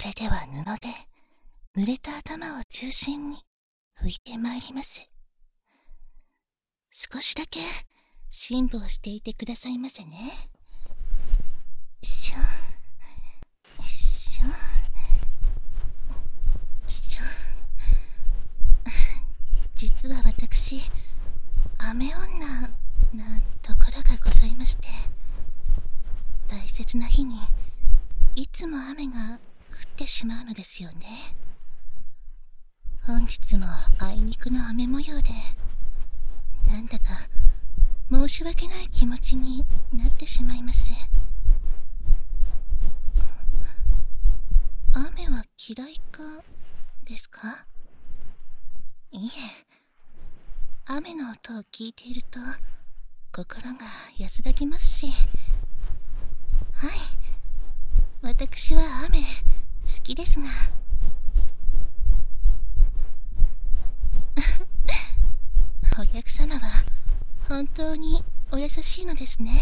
れでは布で濡れた頭を中心に拭いてまいります。少しだけ辛抱していてくださいませね。しょしょしょ。実は私、雨女なところがございまして、大切な日にいつも雨が降ってしまうのですよね。本日もあいにくの雨模様で、なんだか申し訳ない気持ちになってしまいます。雨は嫌いかですか？いえ、雨の音を聞いていると心が安らぎますし、はい、私は雨好きですが。お客様は本当にお優しいのですね。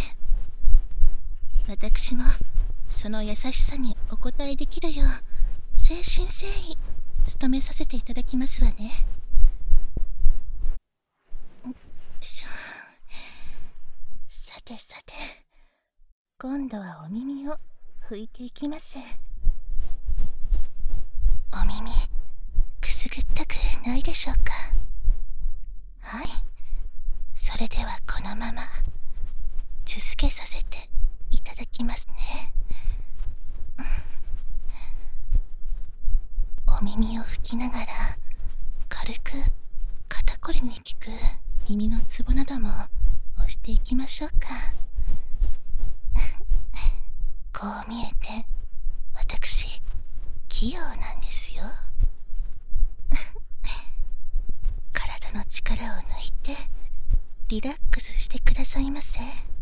私もその優しさにお応えできるよう誠心誠意努めさせていただきますわね。さてさて、今度はお耳を拭いていきます。お耳くすぐったくないでしょうか？はい、それではこのままチュスケさせていただきますね。お耳を拭きながら軽く肩こりに効く耳のツボなども押していきましょうか。こう見えて私器用なんですよ。体の力を抜いてリラックスしてくださいませ。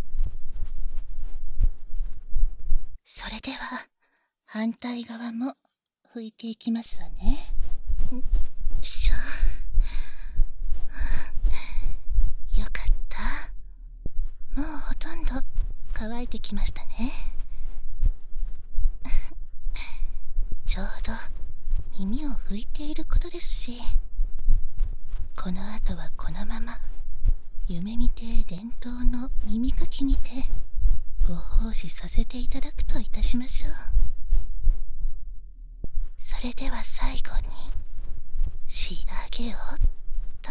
それでは反対側も拭いていきますわね。よかった。もうほとんど乾いてきましたね。ちょうど耳を拭いていることですし、この後はこのまま夢見亭伝統の耳かきにてご奉仕させていただくといたしましょう。それでは最後に仕上げをと。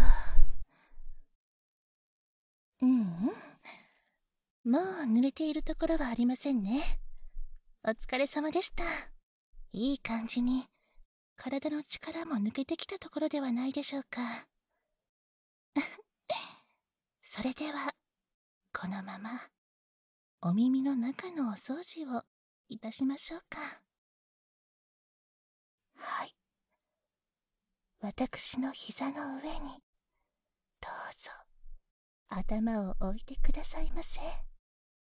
もう濡れているところはありませんね。お疲れ様でした。いい感じに体の力も抜けてきたところではないでしょうか。それではこのままお耳の中のお掃除をいたしましょうか。はい、私の膝の上にどうぞ頭を置いてくださいませ。